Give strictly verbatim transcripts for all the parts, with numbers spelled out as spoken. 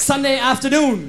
Sunday afternoon.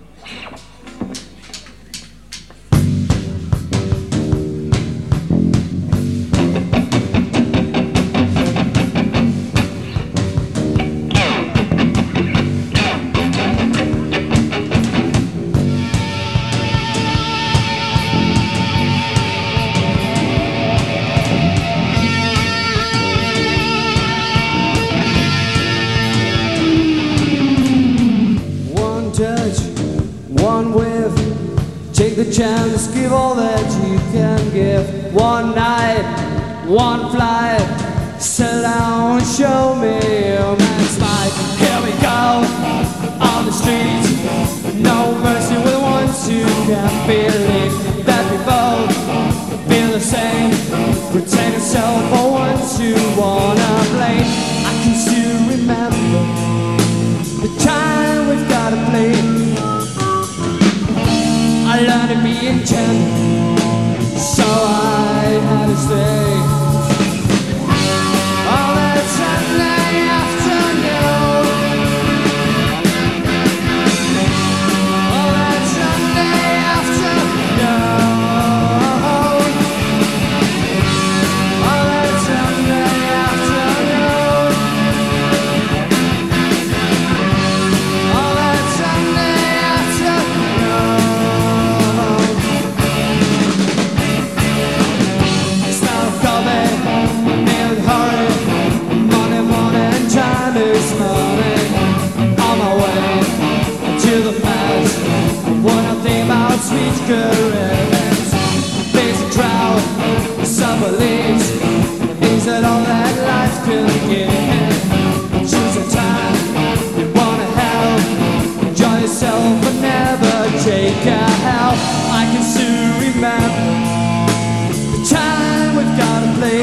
One whiff, take the chance, give all that you can give. One night, one flight, settle down, show me a man's life. Here we go, on the streets, no mercy with the ones who can't believe that we both feel the same. Pretend yourself for ones who wanna blame. I can still remember the time we've gotta play. I learned to be in ten, so I had to stay. On that Sunday afternoon, on that Sunday afternoon, on that Sunday afternoon, on that Sunday afternoon. This morning, on my way to the match, when I think about sweet careers, basic drought, summer leaves, is it all that life can give? Choose a time you wanna help, enjoy yourself but never take a help. I can still remember the time we've gotta play.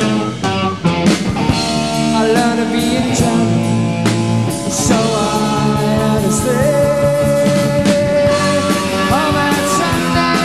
I learned to be in charge, so I had to stay. On that Sunday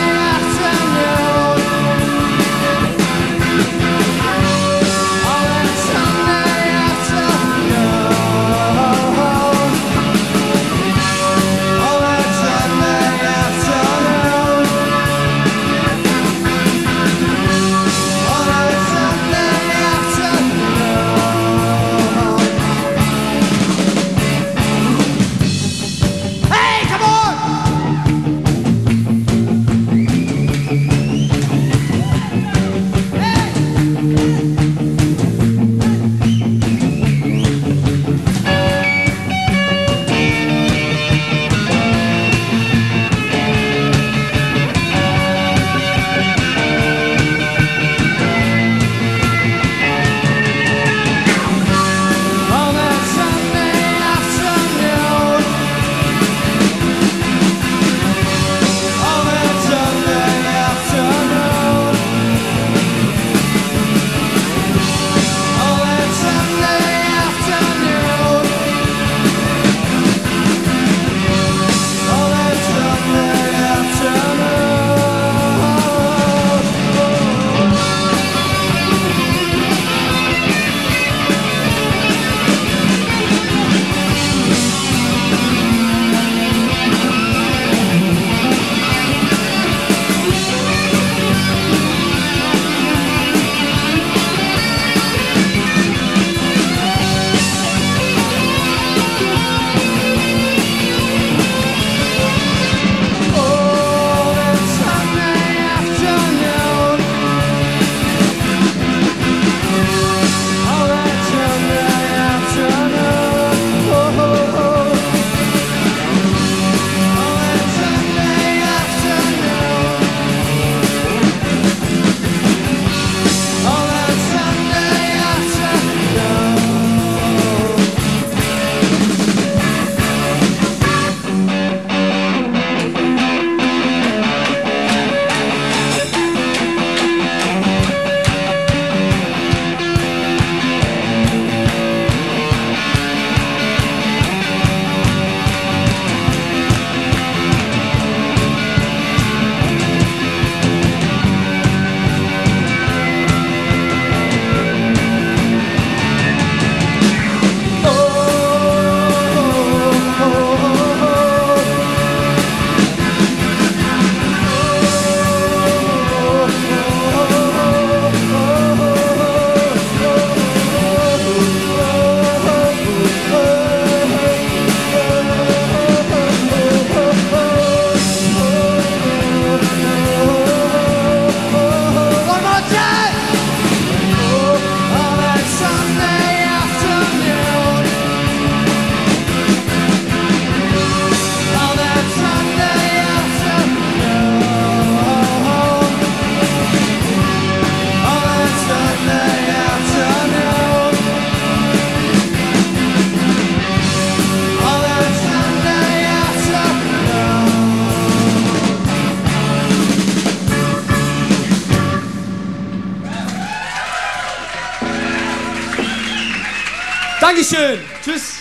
Dankeschön. Tschüss.